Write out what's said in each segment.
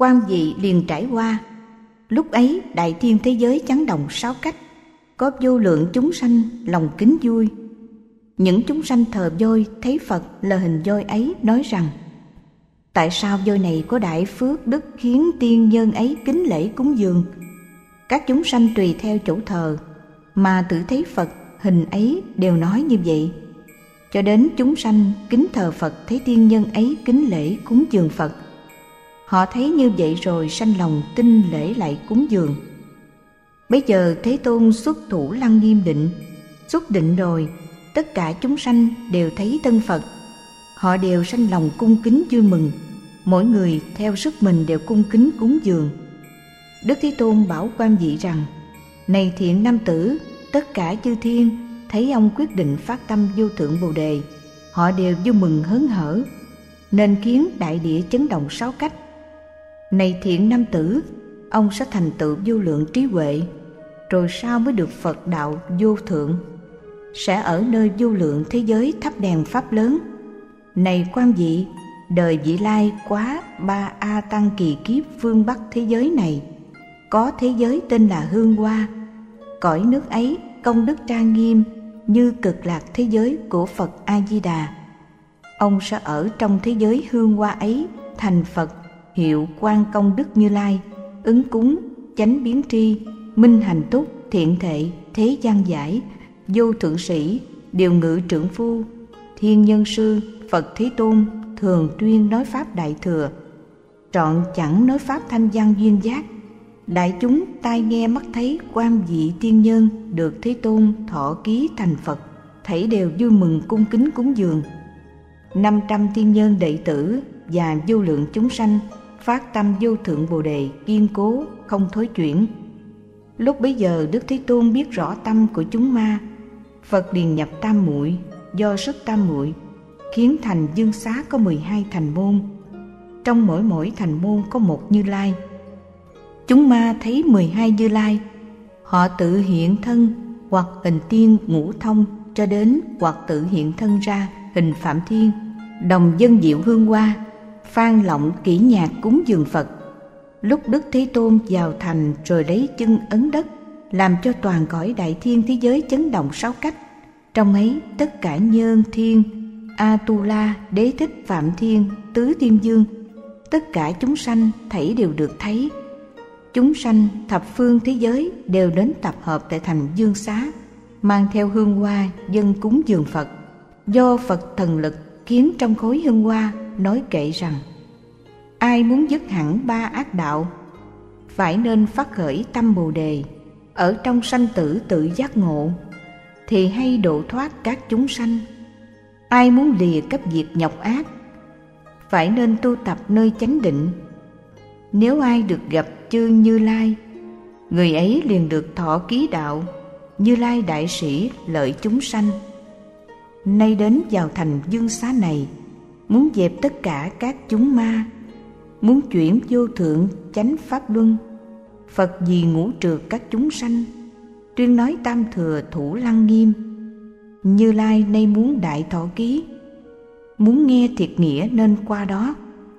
Quan vị liền trải qua. Lúc ấy đại thiên thế giới chấn động sáu cách, có vô lượng chúng sanh lòng kính vui. Những chúng sanh thờ voi thấy Phật là hình voi ấy nói rằng: tại sao voi này có đại phước đức khiến tiên nhân ấy kính lễ cúng dường? Các chúng sanh tùy theo chỗ thờ mà tự thấy Phật hình ấy đều nói như vậy. Cho đến chúng sanh kính thờ Phật thấy tiên nhân ấy kính lễ cúng dường Phật. Họ thấy như vậy rồi sanh lòng tin lễ lại cúng dường. Bấy giờ Thế Tôn xuất thủ Lăng Nghiêm định. Xuất định rồi, tất cả chúng sanh đều thấy thân Phật. Họ đều sanh lòng cung kính vui mừng, mỗi người theo sức mình đều cung kính cúng dường. Đức Thế Tôn bảo Quan Vị rằng: này thiện nam tử, tất cả chư thiên thấy ông quyết định phát tâm vô thượng Bồ Đề, họ đều vui mừng hớn hở, nên khiến đại địa chấn động sáu cách. Này thiện nam tử, ông sẽ thành tựu vô lượng trí huệ, rồi sau mới được Phật đạo vô thượng, sẽ ở nơi vô lượng thế giới thắp đèn pháp lớn. Này Quan Vị, đời vị lai quá 3 A Tăng kỳ kiếp phương Bắc thế giới này, có thế giới tên là Hương Hoa. Cõi nước ấy công đức trang nghiêm như Cực Lạc thế giới của Phật A Di Đà. Ông sẽ ở trong thế giới Hương Hoa ấy thành Phật, hiệu Quan Công Đức Như Lai, ứng cúng, chánh biến tri, minh hành túc, thiện thệ, thế gian giải, vô thượng sĩ, điều ngự trượng phu, thiên nhân sư, Phật Thế Tôn thường tuyên nói pháp đại thừa, trọn chẳng nói pháp thanh văn duyên giác. Đại chúng tai nghe mắt thấy Quan Vị tiên nhân được Thế Tôn thọ ký thành Phật, thảy đều vui mừng cung kính cúng dường. 500 tiên nhân đệ tử và vô lượng chúng sanh phát tâm vô thượng Bồ Đề kiên cố không thối chuyển. Lúc bấy giờ Đức Thế Tôn biết rõ tâm của chúng ma, Phật liền nhập tam muội, do sức tam muội khiến thành Dương Xá có 12 thành môn. Trong mỗi thành môn có một Như Lai. Chúng ma thấy 12 Như Lai, họ tự hiện thân hoặc hình tiên ngũ thông cho đến hoặc tự hiện thân ra hình Phạm Thiên, đồng dân diệu hương hoa, phan lộng kỹ nhạc cúng dường Phật. Lúc Đức Thế Tôn vào thành rồi lấy chân ấn đất, làm cho toàn cõi đại thiên thế giới chấn động sáu cách. Trong ấy tất cả Nhân Thiên, Atula, Đế Thích, Phạm Thiên, Tứ Thiên Dương, tất cả chúng sanh thảy đều được thấy. Chúng sanh thập phương thế giới đều đến tập hợp tại thành Dương Xá, mang theo hương hoa dâng cúng dường Phật. Do Phật thần lực khiến trong khối hương hoa nói kệ rằng: ai muốn dứt hẳn 3 ác đạo, phải nên phát khởi tâm Bồ Đề, ở trong sanh tử tự giác ngộ, thì hay độ thoát các chúng sanh. Ai muốn lìa cấp diệt nhọc ác, phải nên tu tập nơi chánh định. Nếu ai được gặp chư Như Lai, người ấy liền được thọ ký đạo Như Lai đại sĩ lợi chúng sanh. Nay đến vào thành Dương Xá này, muốn dẹp tất cả các chúng ma, muốn chuyển vô thượng chánh pháp luân. Phật vì ngũ trược các chúng sanh, tuyên nói tam thừa thủ Lăng Nghiêm. Như Lai nay muốn đại thọ ký, muốn nghe thiệt nghĩa nên qua đó.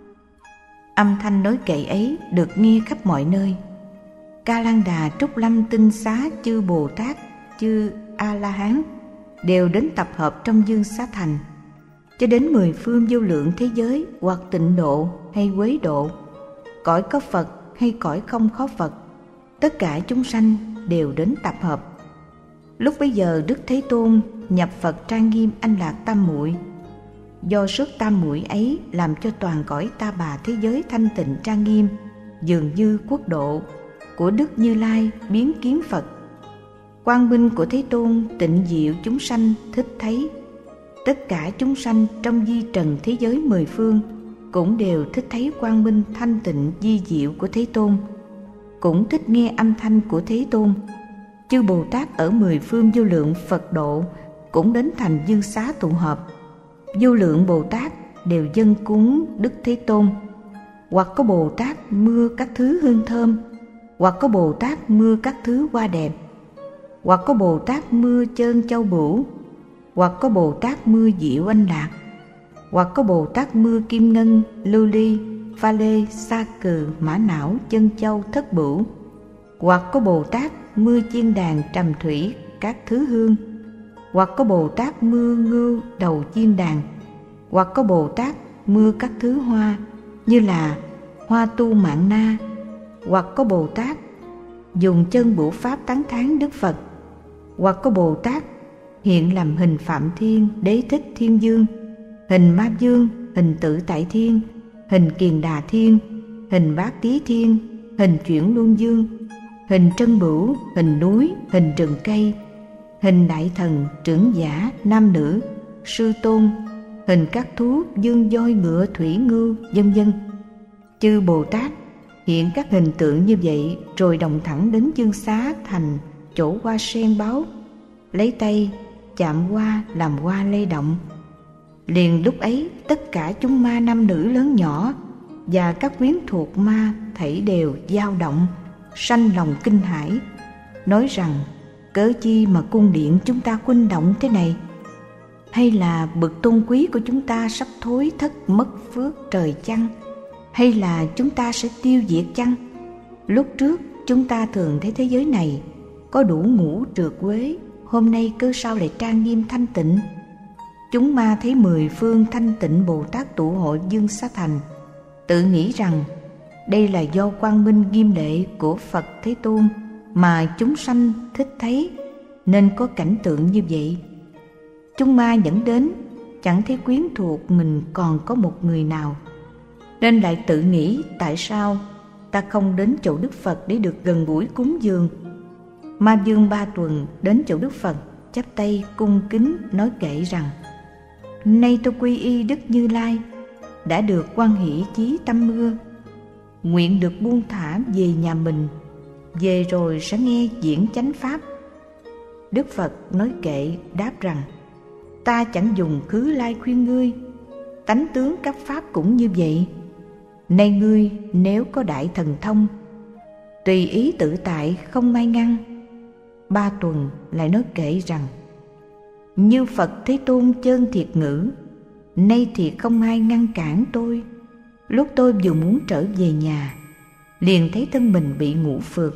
Âm thanh nói kệ ấy được nghe khắp mọi nơi. Ca Lan Đà, Trúc Lâm, Tinh Xá, chư Bồ Tát, chư A-la-hán đều đến tập hợp trong Dương Xá Thành. Cho đến 10 phương vô lượng thế giới, hoặc Tịnh Độ hay Quế Độ, cõi có Phật hay cõi không có Phật, tất cả chúng sanh đều đến tập hợp. Lúc bấy giờ Đức Thế Tôn nhập Phật trang nghiêm Anh Lạc tam muội. Do sức tam muội ấy làm cho toàn cõi Ta Bà thế giới thanh tịnh trang nghiêm, dường như quốc độ của Đức Như Lai biến kiến Phật. Quang minh của Thế Tôn tịnh diệu chúng sanh thích thấy. Tất cả chúng sanh trong di trần thế giới 10 phương cũng đều thích thấy quang minh thanh tịnh di diệu của Thế Tôn, cũng thích nghe âm thanh của Thế Tôn. Chư Bồ Tát ở 10 phương vô lượng Phật độ cũng đến thành Dương Xá tụ họp. Vô lượng Bồ Tát đều dâng cúng Đức Thế Tôn, hoặc có Bồ Tát mưa các thứ hương thơm, hoặc có Bồ Tát mưa các thứ hoa đẹp, hoặc có Bồ Tát mưa chơn châu bửu, hoặc có Bồ Tát mưa diệu anh lạc, hoặc có Bồ Tát mưa kim ngân lưu ly, Pha Lê, Sa Cừ, Mã Não, Chân Châu, Thất Bửu, hoặc có Bồ Tát mưa chiên đàn, trầm thủy, các thứ hương, hoặc có Bồ Tát mưa ngưu, đầu chiên đàn, hoặc có Bồ Tát mưa các thứ hoa như là hoa tu mạng na, hoặc có Bồ Tát dùng chân bửu pháp tán thán Đức Phật, hoặc có Bồ Tát hiện làm hình Phạm Thiên, Đế Thích Thiên Dương, hình Ma Dương, hình Tự Tại Thiên, hình Kiền Đà Thiên, hình Bát Tý Thiên, hình Chuyển Luân Dương, hình Trân Bửu, hình núi, hình rừng cây, hình đại thần, trưởng giả, nam nữ, sư tôn, hình các thú, dương voi, ngựa, thủy ngưu, vân vân. Chư Bồ Tát hiện các hình tượng như vậy, rồi đồng thẳng đến Dương Xá Thành, chỗ hoa sen báo, lấy tay chạm hoa làm hoa lay động. Liền lúc ấy, tất cả chúng ma nam nữ lớn nhỏ và các quyến thuộc ma thảy đều dao động, sanh lòng kinh hãi, nói rằng: cớ chi mà cung điện chúng ta khuynh động thế này? Hay là bậc tôn quý của chúng ta sắp thối thất mất phước trời chăng? Hay là chúng ta sẽ tiêu diệt chăng? Lúc trước chúng ta thường thấy thế giới này có đủ ngũ trượt quế, hôm nay cơ sao lại trang nghiêm thanh tịnh? Chúng ma thấy 10 phương thanh tịnh Bồ Tát tụ hội Dương Xá Thành, tự nghĩ rằng đây là do quang minh nghiêm lệ của Phật Thế Tôn mà chúng sanh thích thấy, nên có cảnh tượng như vậy. Chúng ma dẫn đến chẳng thấy quyến thuộc mình còn có một người nào, nên lại tự nghĩ tại sao ta không đến chỗ Đức Phật để được gần gũi cúng dường. Ma Dương Ba Tuần đến chỗ Đức Phật, chắp tay cung kính nói kệ rằng: nay tôi quy y Đức Như Lai, đã được hoan hỷ chí tâm mưa, nguyện được buông thả về nhà mình, về rồi sẽ nghe diễn chánh pháp. Đức Phật nói kệ đáp rằng: ta chẳng dùng khứ lai khuyên ngươi, tánh tướng các pháp cũng như vậy. Nay ngươi nếu có đại thần thông, tùy ý tự tại không ai ngăn. Ba Tuần lại nói kệ rằng: như Phật Thế Tôn chơn thiệt ngữ, nay thì không ai ngăn cản tôi. Lúc tôi vừa muốn trở về nhà, liền thấy thân mình bị ngũ phược.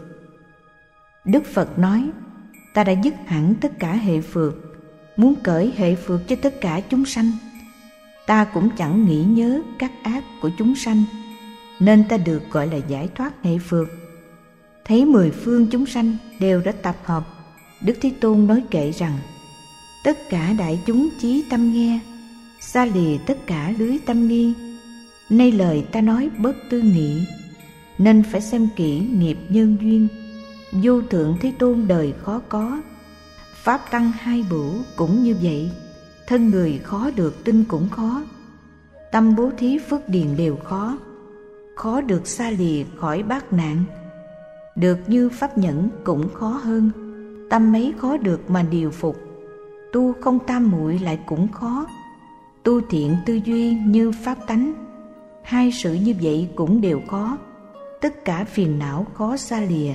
Đức Phật nói: ta đã dứt hẳn tất cả hệ phược, muốn cởi hệ phược cho tất cả chúng sanh. Ta cũng chẳng nghĩ nhớ các ác của chúng sanh, nên ta được gọi là giải thoát hệ phược. Thấy 10 phương chúng sanh đều đã tập hợp, Đức Thế Tôn nói kệ rằng: tất cả đại chúng chí tâm nghe, xa lìa tất cả lưới tâm nghi. Nay lời ta nói bất tư nghị, nên phải xem kỹ nghiệp nhân duyên. Vô thượng Thế Tôn đời khó có, pháp tăng hai bửu cũng như vậy. Thân người khó được tin cũng khó, tâm bố thí phước điền đều khó. Khó được xa lìa khỏi bát nạn, được như pháp nhẫn cũng khó hơn. Tâm mấy khó được mà điều phục, tu không tam muội lại cũng khó. Tu thiện tư duy như pháp tánh, hai sự như vậy cũng đều khó. Tất cả phiền não khó xa lìa.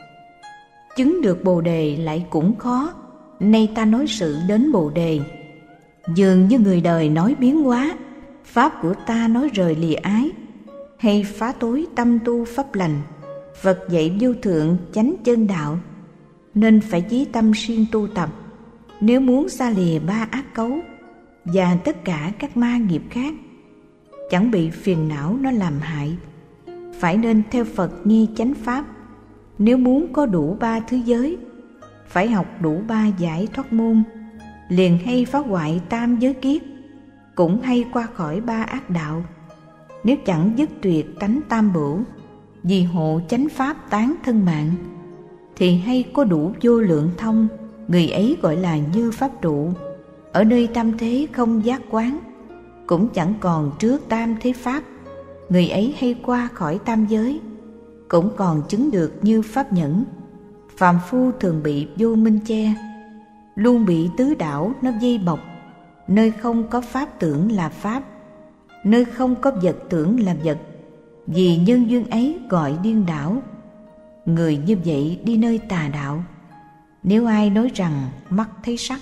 Chứng được Bồ Đề lại cũng khó. Nay ta nói sự đến Bồ Đề, dường như người đời nói biến hóa, pháp của ta nói rời lìa ái, hay phá tối tâm tu pháp lành. Phật dạy vô thượng chánh chân đạo, nên phải chí tâm siêng tu tập. Nếu muốn xa lìa ba ác cấu và tất cả các ma nghiệp khác, chẳng bị phiền não nó làm hại, phải nên theo Phật nghe chánh pháp. Nếu muốn có đủ ba thứ giới, phải học đủ ba giải thoát môn, liền hay phá hoại tam giới kiết, cũng hay qua khỏi ba ác đạo. Nếu chẳng dứt tuyệt tánh tam bửu, vì hộ chánh pháp tán thân mạng, thì hay có đủ vô lượng thông, người ấy gọi là như pháp trụ. Ở nơi tam thế không giác quán, cũng chẳng còn trước tam thế pháp, người ấy hay qua khỏi tam giới, cũng còn chứng được như pháp nhẫn. Phàm phu thường bị vô minh che, luôn bị tứ đảo nó vây bọc. Nơi không có pháp tưởng là pháp, nơi không có vật tưởng là vật, vì nhân duyên ấy gọi điên đảo. Người như vậy đi nơi tà đạo. Nếu ai nói rằng mắt thấy sắc,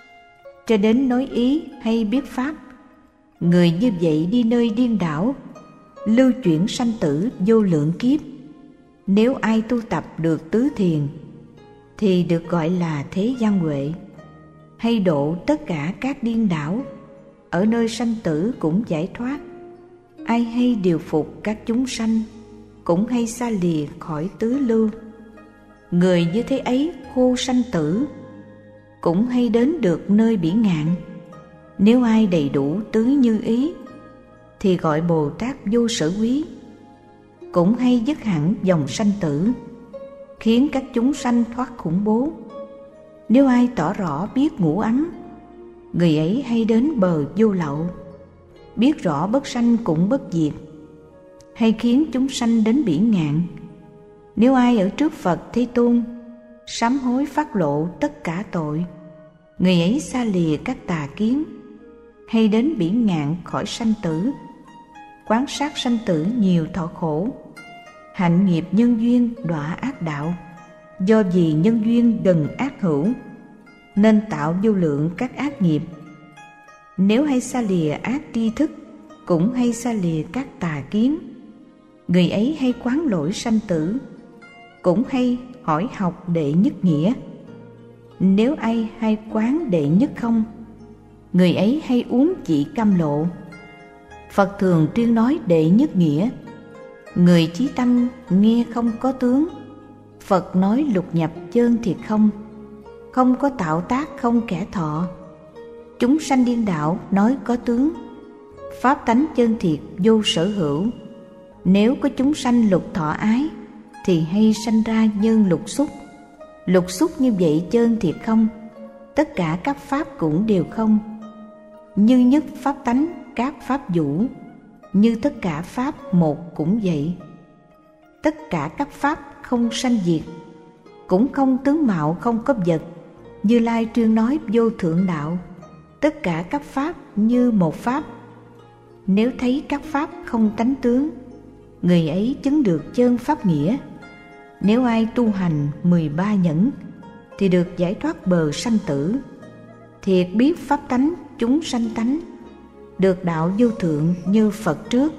cho đến nói ý hay biết pháp, người như vậy đi nơi điên đảo. lưu chuyển sanh tử vô lượng kiếp. Nếu ai tu tập được tứ thiền thì được gọi là thế gian huệ, hay độ tất cả các điên đảo, ở nơi sanh tử cũng giải thoát. Ai hay điều phục các chúng sanh, cũng hay xa lìa khỏi tứ lưu. Người như thế ấy khô sanh tử, cũng hay đến được nơi bỉ ngạn. Nếu ai đầy đủ tứ như ý thì gọi Bồ Tát vô sở quý, cũng hay dứt hẳn dòng sanh tử, khiến các chúng sanh thoát khủng bố. Nếu ai tỏ rõ biết ngũ ấm, người ấy hay đến bờ vô lậu, biết rõ bất sanh cũng bất diệt, hay khiến chúng sanh đến bỉ ngạn. Nếu ai ở trước Phật Thế Tôn sám hối phát lộ tất cả tội, người ấy xa lìa các tà kiến, hay đến bỉ ngạn khỏi sanh tử. Quán sát sanh tử nhiều thọ khổ, hạnh nghiệp nhân duyên đọa ác đạo. Do vì nhân duyên gần ác hữu, nên tạo vô lượng các ác nghiệp. Nếu hay xa lìa ác tri thức, cũng hay xa lìa các tà kiến. Người ấy hay quán lỗi sanh tử, cũng hay hỏi học đệ nhất nghĩa. Nếu ai hay quán đệ nhất không, người ấy hay uống chỉ cam lộ. Phật thường tuyên nói đệ nhất nghĩa, người chí tâm nghe không có tướng. Phật nói lục nhập chơn thiệt không, không có tạo tác không kẻ thọ. Chúng sanh điên đạo nói có tướng, pháp tánh chơn thiệt vô sở hữu. Nếu có chúng sanh lục thọ ái, thì hay sanh ra nhân lục xúc. Lục xúc như vậy chơn thiệt không, tất cả các pháp cũng đều không. Như nhất pháp tánh các pháp vũ, như tất cả pháp một cũng vậy. Tất cả các pháp không sanh diệt, cũng không tướng mạo không có vật. Như Lai tuyên nói vô thượng đạo, tất cả các pháp như một pháp. Nếu thấy các pháp không tánh tướng, người ấy chứng được chân pháp nghĩa. Nếu ai tu hành 13 nhẫn, thì được giải thoát bờ sanh tử. Thiệt biết pháp tánh chúng sanh tánh, được đạo vô thượng như Phật trước.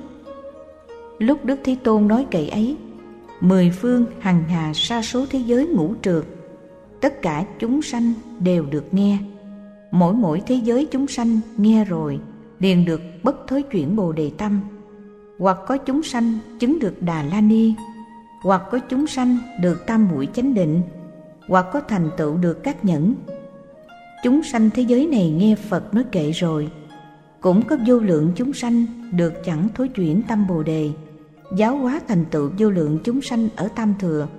Lúc Đức Thế Tôn nói kệ ấy, 10 phương hằng hà sa số thế giới ngũ trược, tất cả chúng sanh đều được nghe. Mỗi thế giới chúng sanh nghe rồi liền được bất thối chuyển Bồ Đề tâm. Hoặc có chúng sanh chứng được Đà La Ni, hoặc có chúng sanh được tam muội chánh định, hoặc có thành tựu được các nhẫn. Chúng sanh thế giới này nghe Phật nói kệ rồi, cũng có vô lượng chúng sanh được chẳng thối chuyển tâm Bồ Đề, giáo hóa thành tựu vô lượng chúng sanh ở Tam Thừa.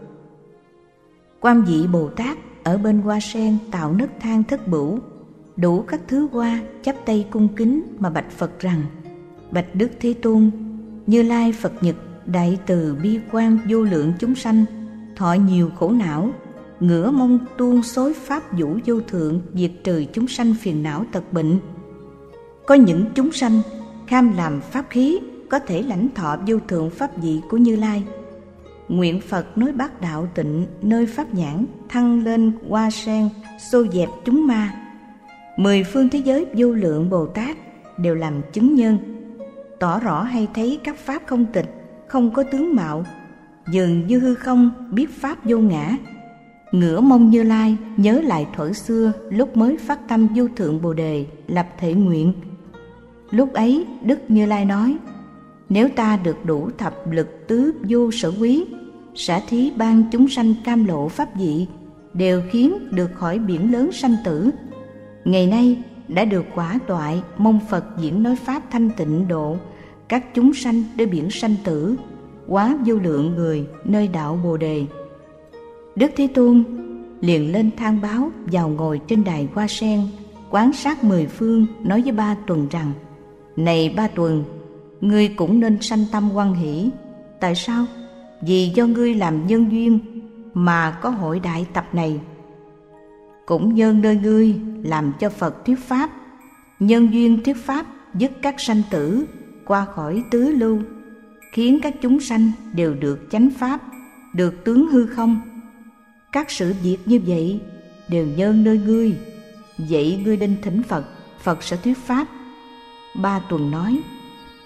Quan Vị Bồ Tát ở bên hoa sen tạo nấc thang thất bửu, đủ các thứ hoa, chắp tay cung kính mà bạch Phật rằng: Bạch Đức Thế Tôn, Như Lai Phật Nhật đại từ bi quan vô lượng chúng sanh thọ nhiều khổ não, ngửa mong tuôn xối pháp vũ vô thượng, diệt trừ chúng sanh phiền não tật bệnh. Có những chúng sanh kham làm pháp khí, có thể lãnh thọ vô thượng pháp vị của Như Lai. Nguyện Phật nói bát đạo tịnh nơi pháp nhãn, thăng lên hoa sen xô dẹp chúng ma. 10 phương thế giới vô lượng Bồ Tát đều làm chứng nhân, tỏ rõ hay thấy các pháp không tịch, không có tướng mạo, dường như hư không, biết pháp vô ngã. Ngửa mong Như Lai nhớ lại thuở xưa, lúc mới phát tâm vô thượng Bồ Đề, lập thể nguyện. Lúc ấy Đức Như Lai nói: Nếu ta được đủ thập lực tứ vô sở quý, xả thí ban chúng sanh cam lộ pháp vị, đều khiến được khỏi biển lớn sanh tử. Ngày nay đã được quả toại, mong Phật diễn nói pháp thanh tịnh độ các chúng sanh nơi biển sanh tử, quá vô lượng người nơi đạo Bồ Đề. Đức Thế Tôn liền lên thang báo, vào ngồi trên đài hoa sen, quán sát 10 phương, nói với Ba Tuần rằng: Này Ba Tuần, ngươi cũng nên sanh tâm hoan hỷ. Tại sao? Vì do ngươi làm nhân duyên mà có hội đại tập này. Cũng nhân nơi ngươi làm cho Phật thuyết pháp, nhân duyên thuyết pháp dứt các sanh tử, qua khỏi tứ lưu, khiến các chúng sanh đều được chánh pháp, được tướng hư không. Các sự việc như vậy đều nhân nơi ngươi. Vậy ngươi nên thỉnh Phật, Phật sẽ thuyết pháp. Ba Tuần nói: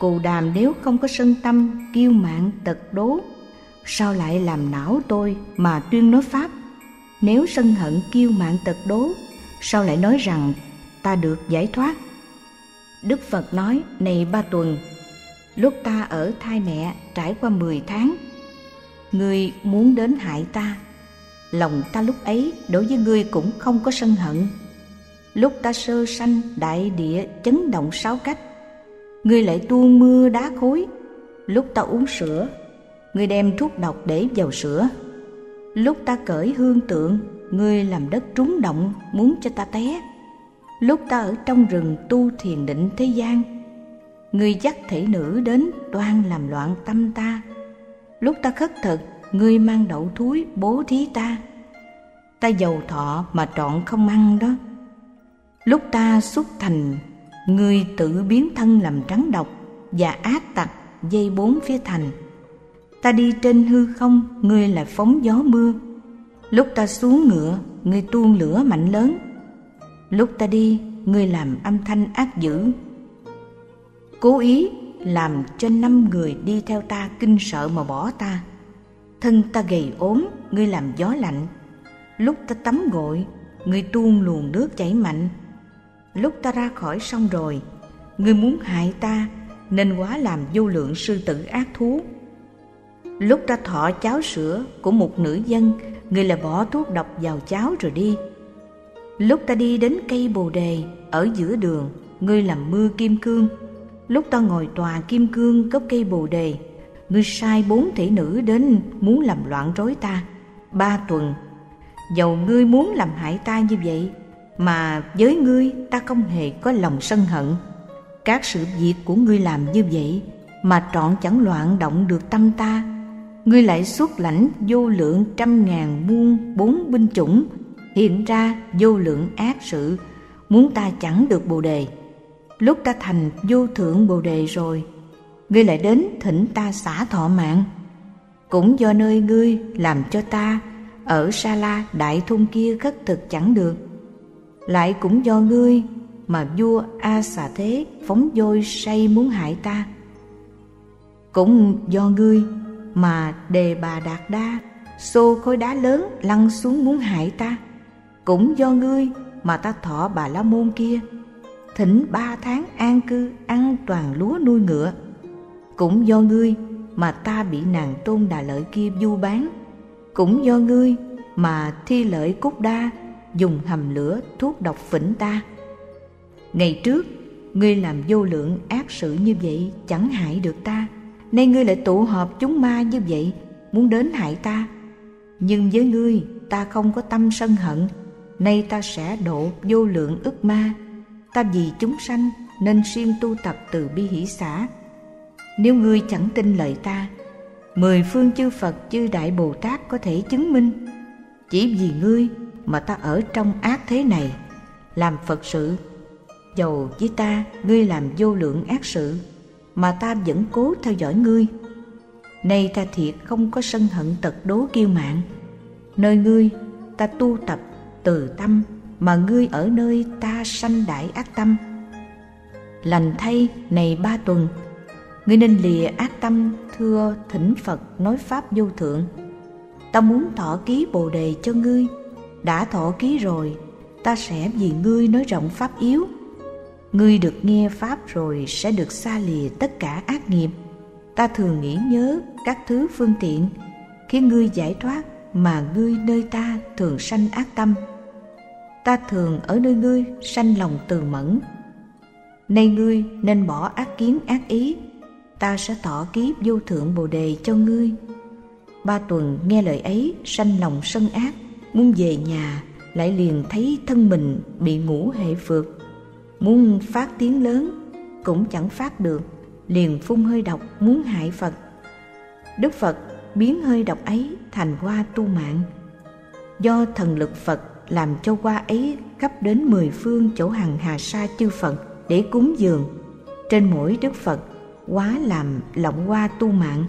Cù Đàm nếu không có sân tâm kiêu mạn tật đố, sao lại làm não tôi mà tuyên nói pháp? Nếu sân hận kiêu mạn tật đố, sao lại nói rằng ta được giải thoát? Đức Phật nói: này Ba Tuần, lúc ta ở thai mẹ trải qua 10 tháng, ngươi muốn đến hại ta. Lòng ta lúc ấy đối với ngươi cũng không có sân hận. Lúc ta sơ sanh, đại địa chấn động 6 cách, ngươi lại tuôn mưa đá khối. Lúc ta uống sữa, ngươi đem thuốc độc để vào sữa. Lúc ta cởi hương tượng, ngươi làm đất trúng động muốn cho ta té. Lúc ta ở trong rừng tu thiền định thế gian, ngươi dắt thể nữ đến toan làm loạn tâm ta. Lúc ta khất thực, ngươi mang đậu thúi bố thí ta. Ta giàu thọ mà trọn không ăn đó. Lúc ta xuất thành, ngươi tự biến thân làm rắn độc và ác tặc dây bốn phía thành. Ta đi trên hư không, ngươi lại phóng gió mưa. Lúc ta xuống ngựa, ngươi tuôn lửa mạnh lớn. Lúc ta đi, ngươi làm âm thanh ác dữ, cố ý làm cho 5 người đi theo ta kinh sợ mà bỏ ta. Thân ta gầy ốm, ngươi làm gió lạnh. Lúc ta tắm gội, ngươi tuôn luồng nước chảy mạnh. Lúc ta ra khỏi sông rồi, ngươi muốn hại ta nên hóa làm vô lượng sư tử ác thú. Lúc ta thọ cháo sữa của một nữ dân, ngươi lại bỏ thuốc độc vào cháo rồi đi. Lúc ta đi đến cây bồ đề ở giữa đường, ngươi làm mưa kim cương. Lúc ta ngồi tòa kim cương gốc cây bồ đề, ngươi sai 4 thị nữ đến muốn làm loạn rối ta. Ba Tuần, dầu ngươi muốn làm hại ta như vậy, mà với ngươi ta không hề có lòng sân hận. Các sự việc của ngươi làm như vậy mà trọn chẳng loạn động được tâm ta. Ngươi lại xuất lãnh vô lượng 100.000 muôn 4 binh chủng, hiện ra vô lượng ác sự, muốn ta chẳng được bồ đề. Lúc ta thành vô thượng bồ đề rồi, ngươi lại đến thỉnh ta xả thọ mạng. Cũng do nơi ngươi làm cho ta ở Sa La đại thôn kia khất thực chẳng được. Lại cũng do ngươi mà vua A Xà Thế phóng vôi say muốn hại ta. Cũng do ngươi mà Đề Bà Đạt Đa xô khối đá lớn lăn xuống muốn hại ta. Cũng do ngươi mà ta thọ Bà La Môn kia thỉnh 3 tháng an cư, ăn toàn lúa nuôi ngựa. Cũng do ngươi mà ta bị nàng Tôn Đà Lợi kia vu bán. Cũng do ngươi mà Thi Lợi Cúc Đa dùng hầm lửa thuốc độc phỉnh ta. Ngày trước ngươi làm vô lượng ác sự như vậy chẳng hại được ta, nay ngươi lại tụ họp chúng ma như vậy muốn đến hại ta. Nhưng với ngươi ta không có tâm sân hận, nay ta sẽ độ vô lượng ức ma. Ta vì chúng sanh nên siêng tu tập từ bi hỷ xả. Nếu ngươi chẳng tin lời ta, 10 phương chư Phật chư Đại Bồ Tát có thể chứng minh. Chỉ vì ngươi mà ta ở trong ác thế này làm Phật sự. Dầu với ta ngươi làm vô lượng ác sự, mà ta vẫn cố theo dõi ngươi. Nay ta thiệt không có sân hận tật đố kiêu mạn. Nơi ngươi ta tu tập từ tâm, mà ngươi ở nơi ta sanh đại ác tâm. Lành thay này Ba Tuần, ngươi nên lìa ác tâm thưa thỉnh Phật nói pháp vô thượng. Ta muốn thọ ký bồ đề cho ngươi. Đã thọ ký rồi, ta sẽ vì ngươi nói rộng pháp yếu. Ngươi được nghe pháp rồi sẽ được xa lìa tất cả ác nghiệp. Ta thường nghĩ nhớ các thứ phương tiện khiến ngươi giải thoát, mà ngươi nơi ta thường sanh ác tâm. Ta thường ở nơi ngươi sanh lòng từ mẫn. Nay ngươi nên bỏ ác kiến ác ý, ta sẽ thọ ký vô thượng bồ đề cho ngươi. Ba Tuần nghe lời ấy sanh lòng sân ác, muốn về nhà, lại liền thấy thân mình bị ngũ hệ phược. Muốn phát tiếng lớn cũng chẳng phát được, liền phun hơi độc muốn hại Phật. Đức Phật biến hơi độc ấy thành hoa tu mạng. Do thần lực Phật làm cho hoa ấy khắp đến 10 phương chỗ hằng hà sa chư Phật để cúng dường. Trên mỗi Đức Phật hóa làm lọng hoa tu mạng.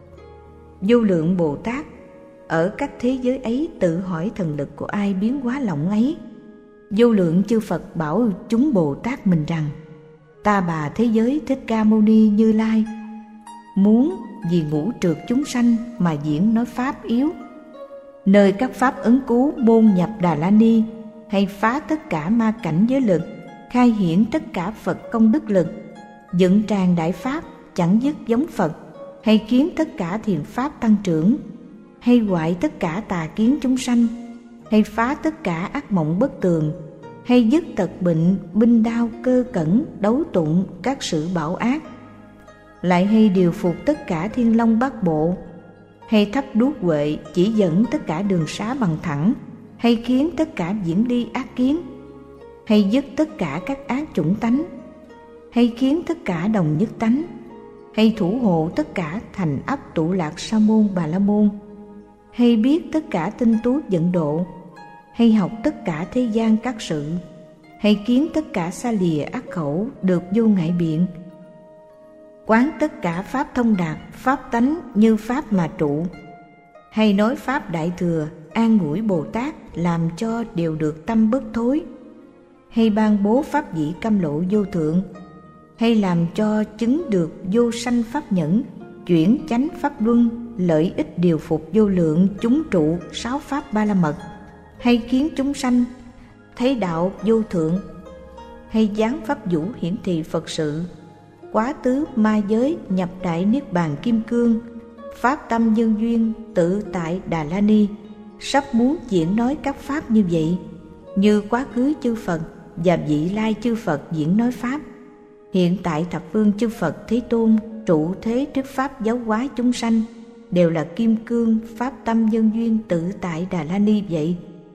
Vô lượng Bồ Tát ở các thế giới ấy tự hỏi thần lực của ai biến hóa lọng ấy. Vô lượng chư Phật bảo chúng Bồ Tát mình rằng: Ta Bà thế giới Thích Ca Mâu Ni Như Lai muốn vì ngũ trược chúng sanh mà diễn nói pháp yếu, nơi các pháp ấn cứu môn nhập Đà La Ni, hay phá tất cả ma cảnh giới lực, khai hiển tất cả Phật công đức lực, dựng tràng đại pháp chẳng dứt giống Phật, hay khiến tất cả thiện pháp tăng trưởng, hay hoại tất cả tà kiến chúng sanh, hay phá tất cả ác mộng bất tường, hay dứt tật bệnh, binh đao, cơ cẩn, đấu tụng các sự bạo ác, lại hay điều phục tất cả thiên long bát bộ, hay thắp đuốc huệ chỉ dẫn tất cả đường xá bằng thẳng, hay khiến tất cả diễn ly ác kiến, hay dứt tất cả các ác chủng tánh, hay khiến tất cả đồng nhất tánh, hay thủ hộ tất cả thành ấp tụ lạc sa môn bà la môn, hay biết tất cả tinh tú dẫn độ, hay học tất cả thế gian các sự, hay kiến tất cả xa lìa ác khẩu được vô ngại biện, quán tất cả pháp thông đạt, pháp tánh như pháp mà trụ, hay nói pháp đại thừa an ủi Bồ Tát làm cho đều được tâm bất thối, hay ban bố pháp dĩ cam lộ vô thượng, hay làm cho chứng được vô sanh pháp nhẫn, chuyển chánh pháp luân, lợi ích điều phục vô lượng chúng trụ sáu pháp ba la mật, hay khiến chúng sanh thấy đạo vô thượng, hay giáng pháp vũ hiển thị Phật sự, quá tứ ma giới nhập đại niết bàn kim cương, pháp tâm nhân duyên tự tại Đà La Ni, sắp muốn diễn nói các pháp như vậy, như quá khứ chư Phật và vị lai chư Phật diễn nói pháp, hiện tại thập phương chư Phật Thế Tôn trụ thế trước pháp giáo hóa chúng sanh đều là kim cương pháp tâm nhân duyên tự tại Đà La Ni vậy.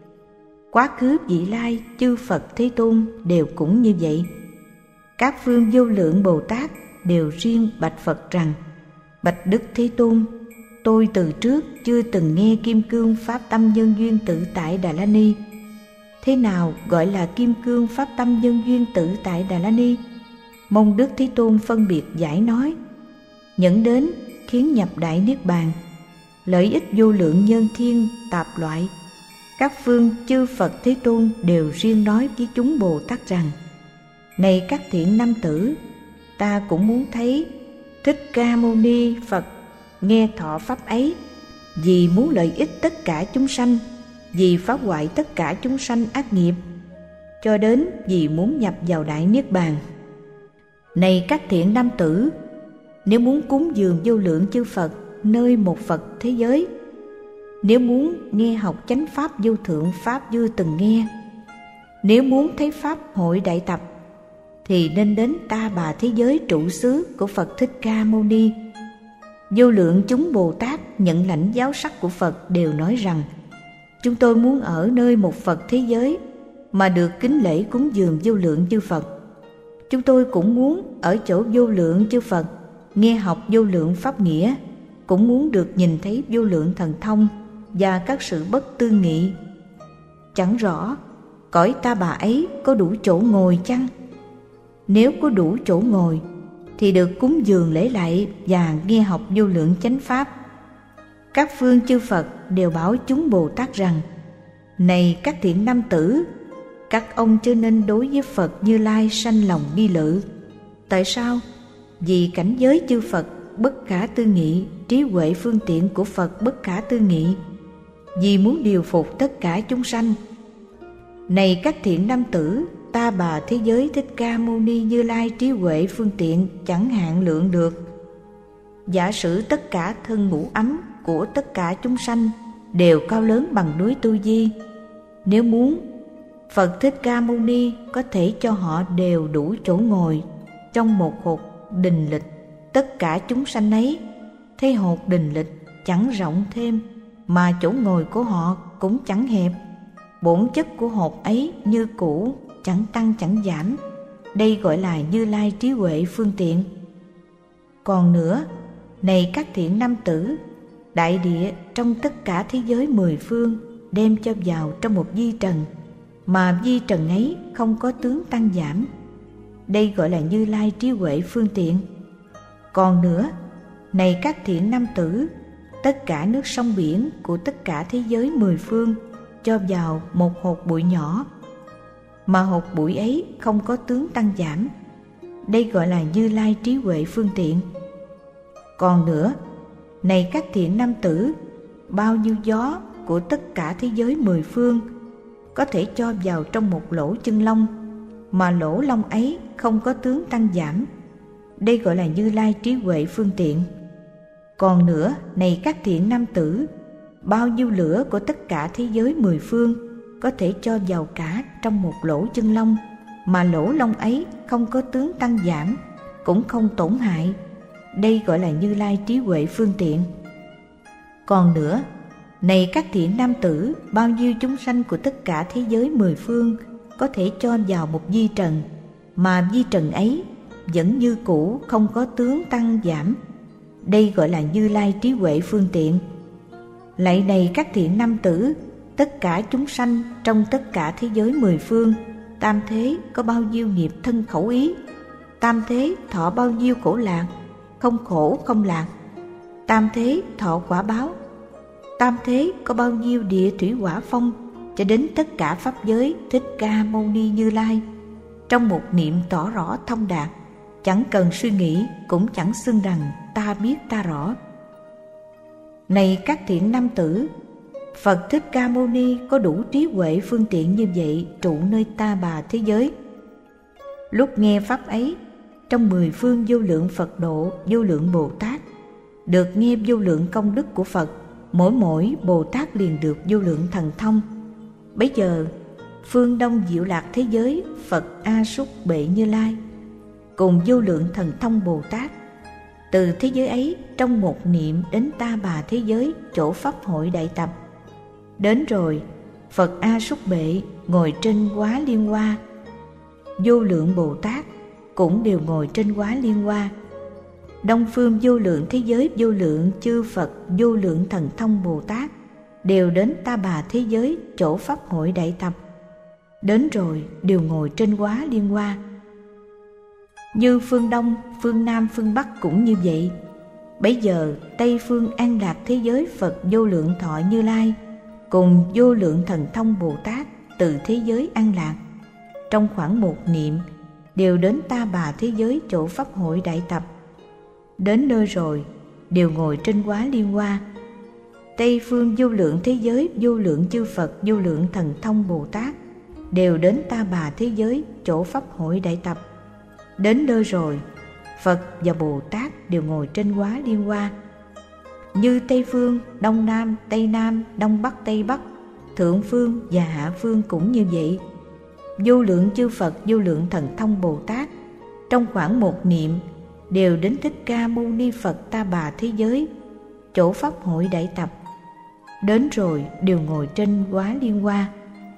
Quá khứ vị lai chư Phật Thế Tôn đều cũng như vậy. Các phương vô lượng Bồ Tát đều riêng bạch Phật rằng: Bạch Đức Thế Tôn, tôi từ trước chưa từng nghe kim cương pháp tâm nhân duyên tự tại Đà La Ni. Thế nào gọi là kim cương pháp tâm nhân duyên tự tại Đà La Ni? Mong Đức Thế Tôn phân biệt giải nói, nhẫn đến khiến nhập đại niết bàn, lợi ích vô lượng nhân thiên tạp loại. Các phương chư Phật Thế Tôn đều riêng nói với chúng Bồ Tát rằng: Này các thiện nam tử, ta cũng muốn thấy Thích Ca Mâu Ni Phật nghe thọ pháp ấy, vì muốn lợi ích tất cả chúng sanh, vì phá hoại tất cả chúng sanh ác nghiệp, cho đến vì muốn nhập vào đại niết bàn. Này các thiện nam tử, nếu muốn cúng dường vô lượng chư Phật nơi một Phật thế giới, nếu muốn nghe học chánh pháp vô thượng pháp chưa từng nghe, nếu muốn thấy pháp hội đại tập, thì nên đến Ta Bà thế giới trụ xứ của Phật Thích Ca Mâu Ni. Vô lượng chúng Bồ Tát nhận lãnh giáo sắc của Phật đều nói rằng: Chúng tôi muốn ở nơi một Phật thế giới mà được kính lễ cúng dường vô lượng chư Phật. Chúng tôi cũng muốn ở chỗ vô lượng chư Phật nghe học vô lượng pháp nghĩa, cũng muốn được nhìn thấy vô lượng thần thông và các sự bất tư nghị. Chẳng rõ cõi Ta Bà ấy có đủ chỗ ngồi chăng? Nếu có đủ chỗ ngồi thì được cúng dường lễ lạy và nghe học vô lượng chánh pháp. Các phương chư Phật đều bảo chúng Bồ Tát rằng: Này các thiện nam tử, các ông chớ nên đối với Phật Như Lai sanh lòng nghi lự. Tại sao? Vì cảnh giới chư Phật bất khả tư nghị, trí huệ phương tiện của Phật bất khả tư nghị, vì muốn điều phục tất cả chúng sanh. Này các thiện nam tử, Ta Bà thế giới Thích Ca Mâu Ni Như Lai trí huệ phương tiện chẳng hạn lượng được. Giả sử tất cả thân ngũ ấm của tất cả chúng sanh đều cao lớn bằng núi Tu Di, nếu muốn, Phật Thích Ca Mâu Ni có thể cho họ đều đủ chỗ ngồi trong một hột đình lịch. Tất cả chúng sanh ấy thấy hột đình lịch chẳng rộng thêm, mà chỗ ngồi của họ cũng chẳng hẹp. Bổn chất của hột ấy như cũ, chẳng tăng chẳng giảm. Đây gọi là Như Lai trí huệ phương tiện. Còn nữa, này các thiện nam tử, đại địa trong tất cả thế giới mười phương đem cho vào trong một vi trần, mà vi trần ấy không có tướng tăng giảm. Đây gọi là Như Lai trí huệ phương tiện. Còn nữa, này các thiện nam tử, tất cả nước sông biển của tất cả thế giới mười phương cho vào một hột bụi nhỏ, mà hột bụi ấy không có tướng tăng giảm. đây gọi là Như Lai trí huệ phương tiện. Còn nữa, này các thiện nam tử, bao nhiêu gió của tất cả thế giới mười phương có thể cho vào trong một lỗ chân lông, mà lỗ lông ấy không có tướng tăng giảm, đây gọi là Như Lai trí huệ phương tiện. Còn nữa, này các thiện nam tử, bao nhiêu lửa của tất cả thế giới mười phương có thể cho vào cả trong một lỗ chân lông, mà lỗ lông ấy không có tướng tăng giảm, cũng không tổn hại, đây gọi là Như Lai trí huệ phương tiện. Còn nữa, này các thiện nam tử, bao nhiêu chúng sanh của tất cả thế giới mười phương có thể cho vào một vi trần, mà vi trần ấy vẫn như cũ, không có tướng tăng giảm, đây gọi là Như Lai trí huệ phương tiện. Lạy này các thiện nam tử, tất cả chúng sanh trong tất cả thế giới mười phương, tam thế có bao nhiêu nghiệp thân khẩu ý, tam thế thọ bao nhiêu khổ lạc, không khổ không lạc, tam thế thọ quả báo, tam thế có bao nhiêu địa thủy hỏa phong, cho đến tất cả pháp giới Thích Ca Mâu Ni Như Lai, trong một niệm tỏ rõ thông đạt, chẳng cần suy nghĩ, cũng chẳng xưng rằng ta biết ta rõ. Này các thiện nam tử, Phật Thích Ca Mâu Ni có đủ trí huệ phương tiện như vậy trụ nơi Ta Bà thế giới. Lúc nghe pháp ấy, trong mười phương vô lượng Phật độ, vô lượng Bồ Tát, được nghe vô lượng công đức của Phật, mỗi Bồ Tát liền được vô lượng thần thông. Bấy giờ phương Đông Diệu Lạc thế giới Phật A Súc Bệ Như Lai cùng vô lượng thần thông Bồ Tát, từ thế giới ấy trong một niệm đến Ta Bà thế giới chỗ pháp hội đại tập. Đến rồi, Phật A Súc Bệ ngồi trên Quá Liên Hoa, vô lượng Bồ Tát cũng đều ngồi trên Quá Liên Hoa. Đông phương vô lượng thế giới vô lượng chư Phật, vô lượng thần thông Bồ Tát đều đến Ta Bà thế giới chỗ pháp hội đại tập. Đến rồi đều ngồi trên Quá Liên Hoa. Như phương Đông, phương Nam, phương Bắc cũng như vậy. Bấy giờ Tây phương An Lạc thế giới Phật vô lượng thọ Như Lai cùng vô lượng thần thông Bồ Tát từ thế giới An Lạc, trong khoảng một niệm đều đến Ta Bà thế giới chỗ pháp hội đại tập. Đến nơi rồi đều ngồi trên Quá Liên Hoa. Tây phương vô lượng thế giới vô lượng chư Phật, vô lượng thần thông Bồ Tát đều đến Ta Bà thế giới chỗ pháp hội đại tập. Đến nơi rồi, Phật và Bồ Tát đều ngồi trên Quá Liên Hoa. Như Tây phương, Đông Nam, Tây Nam, Đông Bắc, Tây Bắc, Thượng phương và Hạ phương cũng như vậy. Vô lượng chư Phật, vô lượng thần thông Bồ Tát trong khoảng một niệm đều đến Thích Ca Mâu Ni Phật Ta Bà thế giới chỗ pháp hội đại tập. Đến rồi đều ngồi trên Quá Liên Hoa.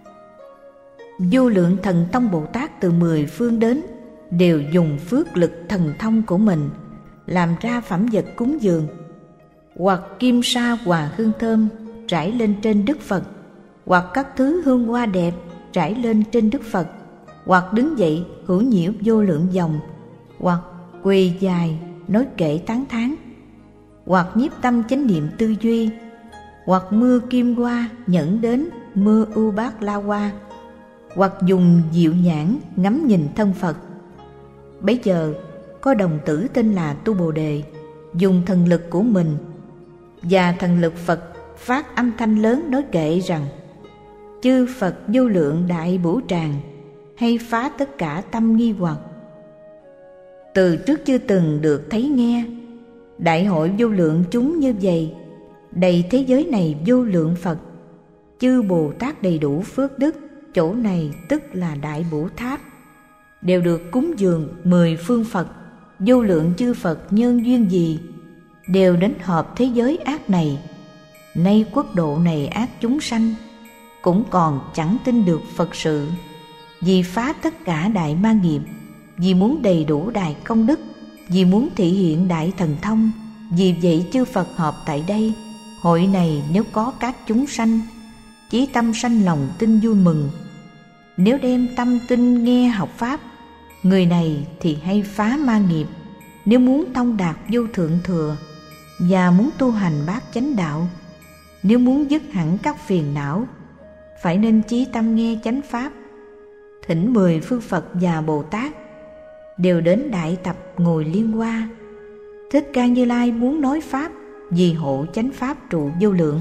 Vô lượng thần thông Bồ Tát từ mười phương đến, đều dùng phước lực thần thông của mình làm ra phẩm vật cúng dường, hoặc kim sa hòa hương thơm rải lên trên Đức Phật, hoặc các thứ hương hoa đẹp rải lên trên Đức Phật, hoặc đứng dậy hữu nhiễu vô lượng dòng, hoặc quỳ dài nói kệ tán thán, hoặc nhiếp tâm chánh niệm tư duy, hoặc mưa kim hoa nhẫn đến mưa ưu bát la hoa, hoặc dùng diệu nhãn ngắm nhìn thân Phật. Bấy giờ có đồng tử tên là Tu Bồ Đề dùng thần lực của mình và thần lực Phật phát âm thanh lớn nói kệ rằng: chư Phật vô lượng đại bổ tràng, hay phá tất cả tâm nghi hoặc. Từ trước chưa từng được thấy nghe, đại hội vô lượng chúng như vậy, đầy thế giới này vô lượng Phật, chư Bồ Tát đầy đủ phước đức, chỗ này tức là Đại Bổ Tháp, đều được cúng dường mười phương Phật, vô lượng chư Phật nhân duyên gì đều đến hợp thế giới ác này. Nay quốc độ này ác chúng sanh cũng còn chẳng tin được Phật sự, vì phá tất cả đại ma nghiệp, vì muốn đầy đủ đại công đức, vì muốn thị hiện đại thần thông. Vì vậy chư Phật họp tại đây. Hội này nếu có các chúng sanh chí tâm sanh lòng tin vui mừng, nếu đem tâm tin nghe học pháp, người này thì hay phá ma nghiệp. Nếu muốn thông đạt vô thượng thừa và muốn tu hành bát chánh đạo, nếu muốn dứt hẳn các phiền não, phải nên chí tâm nghe chánh pháp. Thỉnh mười phương Phật và Bồ Tát đều đến đại tập ngồi liên hoa. Thích Ca Như Lai muốn nói pháp vì hộ chánh pháp trụ vô lượng.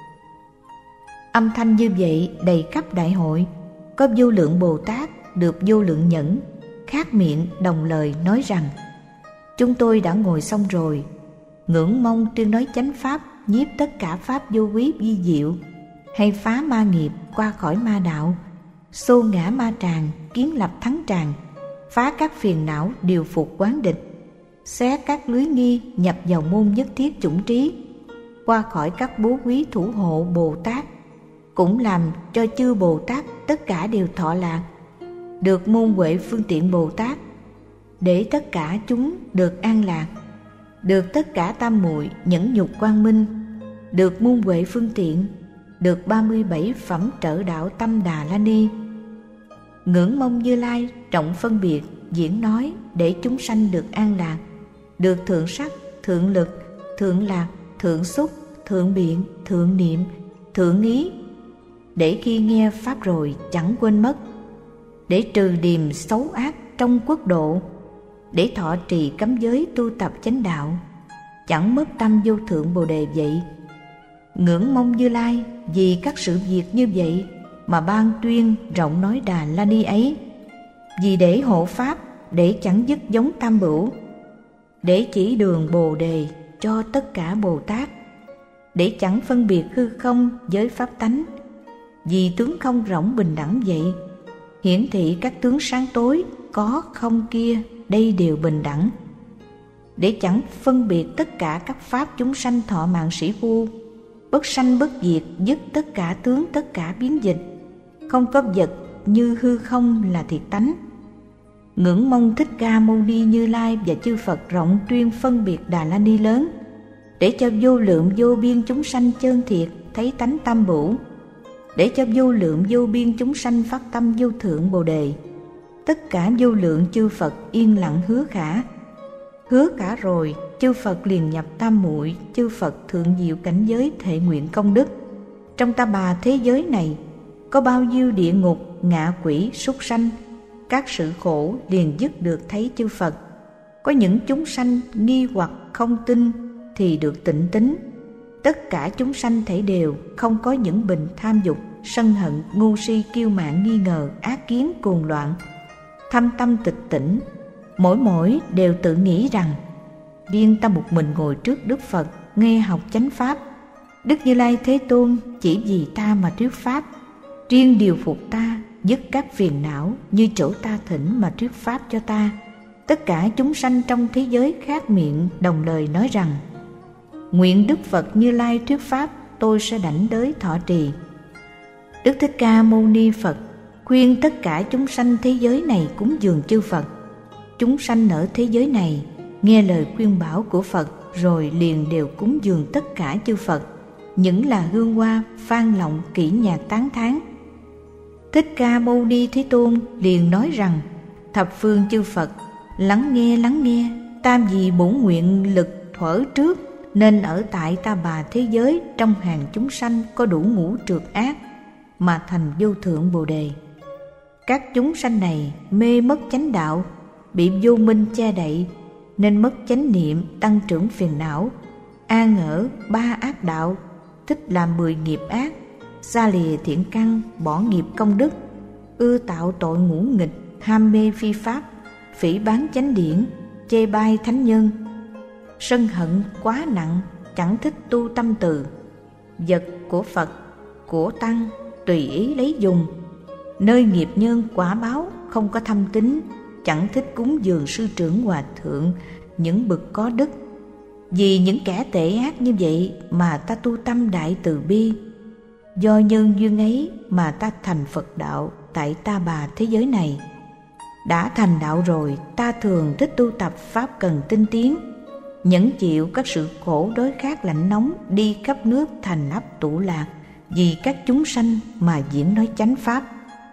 Âm thanh như vậy đầy khắp đại hội. Có vô lượng Bồ Tát được vô lượng nhẫn khác miệng đồng lời nói rằng: chúng tôi đã ngồi xong rồi, ngưỡng mong tuyên nói chánh pháp, nhiếp tất cả pháp vô quý vi diệu, hay phá ma nghiệp, qua khỏi ma đạo, xô ngã ma tràng, kiến lập thắng tràng, phá các phiền não, điều phục quán địch, xé các lưới nghi, nhập vào môn nhất thiết chủng trí, qua khỏi các bố quý thủ hộ Bồ Tát, cũng làm cho chư Bồ Tát tất cả đều thọ lạc, được môn huệ phương tiện Bồ Tát, để tất cả chúng được an lạc, được tất cả tam muội nhẫn nhục quang minh, được môn huệ phương tiện, được 37 phẩm trợ đạo tâm Đà La Ni. Ngưỡng mong Như Lai trọng phân biệt diễn nói để chúng sanh được an lạc, được thượng sắc, thượng lực, thượng lạc, thượng xúc, thượng biện, thượng niệm, thượng ý, để khi nghe pháp rồi chẳng quên mất, để trừ điềm xấu ác trong quốc độ, để thọ trì cấm giới tu tập chánh đạo, chẳng mất tâm vô thượng Bồ Đề vậy. Ngưỡng mong Như Lai vì các sự việc như vậy mà ban tuyên rộng nói Đà La Ni ấy, vì để hộ pháp, để chẳng dứt giống tam bửu, để chỉ đường Bồ Đề cho tất cả Bồ Tát, để chẳng phân biệt hư không với pháp tánh, vì tướng không rỗng bình đẳng vậy, hiển thị các tướng sáng tối có không kia đây đều bình đẳng, để chẳng phân biệt tất cả các pháp chúng sanh thọ mạng sĩ phu, bất sanh bất diệt, dứt tất cả tướng tất cả biến dịch, không có vật như hư không là thiệt tánh. Ngưỡng mong Thích Ca Mâu Ni Như Lai và chư Phật rộng tuyên phân biệt Đà La Ni lớn, để cho vô lượng vô biên chúng sanh chân thiệt thấy tánh tam bửu, để cho vô lượng vô biên chúng sanh phát tâm vô thượng Bồ Đề. Tất cả vô lượng chư Phật yên lặng hứa khả. Hứa cả rồi, chư Phật liền nhập tam muội, chư Phật thượng diệu cảnh giới thệ nguyện công đức. Trong ta bà thế giới này, có bao nhiêu địa ngục, ngạ quỷ, súc sanh, các sự khổ liền dứt được thấy chư Phật. Có những chúng sanh nghi hoặc không tin thì được tịnh tín. Tất cả chúng sanh thể đều không có những bệnh tham dục, sân hận, ngu si, kiêu mạn, nghi ngờ, ác kiến, cuồng loạn, thâm tâm tịch tỉnh. Mỗi đều tự nghĩ rằng riêng ta một mình ngồi trước Đức Phật nghe học chánh pháp. Đức Như Lai Thế Tôn chỉ vì ta mà thuyết pháp, riêng điều phục ta, dứt các phiền não như chỗ ta thỉnh mà thuyết pháp cho ta. Tất cả chúng sanh trong thế giới khác miệng đồng lời nói rằng: nguyện Đức Phật Như Lai thuyết pháp, tôi sẽ đảnh đới thọ trì. Đức Thích Ca Mâu Ni Phật khuyên tất cả chúng sanh thế giới này cúng dường chư Phật. Chúng sanh ở thế giới này nghe lời khuyên bảo của Phật rồi liền đều cúng dường tất cả chư Phật, những là hương hoa, phan lọng, kỹ nhạc tán thán. Thích Ca Mâu Ni Thế Tôn liền nói rằng: thập phương chư Phật, lắng nghe, tam vì bổn nguyện lực thuở trước, nên ở tại ta bà thế giới trong hàng chúng sanh có đủ ngũ trược ác mà thành vô thượng Bồ Đề. Các chúng sanh này mê mất chánh đạo, bị vô minh che đậy, nên mất chánh niệm, tăng trưởng phiền não, an ở ba ác đạo, thích làm 10 nghiệp ác, xa lìa thiện căn, bỏ nghiệp công đức, ưa tạo tội ngũ nghịch, ham mê phi pháp, phỉ báng chánh điển, chê bai thánh nhân, sân hận quá nặng, chẳng thích tu tâm từ, vật của Phật, của Tăng tùy ý lấy dùng, nơi nghiệp nhân quả báo không có thâm tín, chẳng thích cúng dường sư trưởng hòa thượng, những bậc có đức. Vì những kẻ tệ ác như vậy mà ta tu tâm đại từ bi, do nhân duyên ấy mà ta thành Phật đạo tại ta bà thế giới này. Đã thành đạo rồi, ta thường thích tu tập pháp cần tinh tiến, nhẫn chịu các sự khổ đối khát lạnh nóng, đi khắp nước thành ấp tụ lạc, vì các chúng sanh mà diễn nói chánh pháp.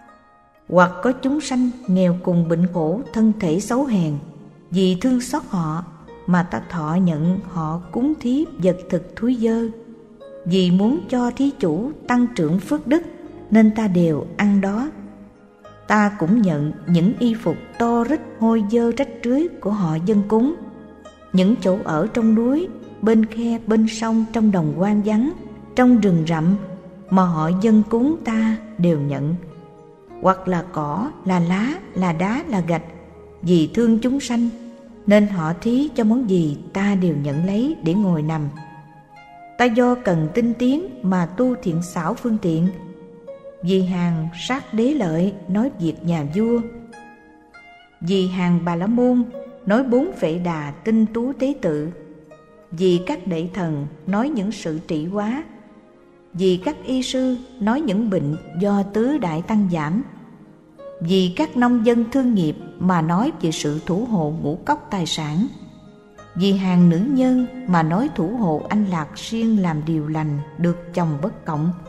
Hoặc có chúng sanh nghèo cùng bệnh khổ, thân thể xấu hèn, vì thương xót họ mà ta thọ nhận họ cúng thí vật thực thúi dơ. Vì muốn cho thí chủ tăng trưởng phước đức nên ta đều ăn đó. ta cũng nhận những y phục to rít hôi dơ rách rưới của họ dâng cúng, những chỗ ở trong núi, bên khe, bên sông, trong đồng hoang vắng, trong rừng rậm mà họ dâng cúng ta đều nhận. Hoặc là cỏ, là lá, là đá, là gạch, vì thương chúng sanh nên họ thí cho món gì ta đều nhận lấy để ngồi nằm. Ta do cần tinh tiến mà tu thiện xảo phương tiện, vì hàng sát đế lợi nói việc nhà vua, vì hàng Bà La Môn nói 4 Phệ Đà tinh tú tế tự, vì các đệ thần nói những sự trị hóa, vì các y sư nói những bệnh do tứ đại tăng giảm, vì các nông dân thương nghiệp mà nói về sự thủ hộ ngũ cốc tài sản, vì hàng nữ nhân mà nói thủ hộ anh lạc siêng làm điều lành được chồng bất cộng,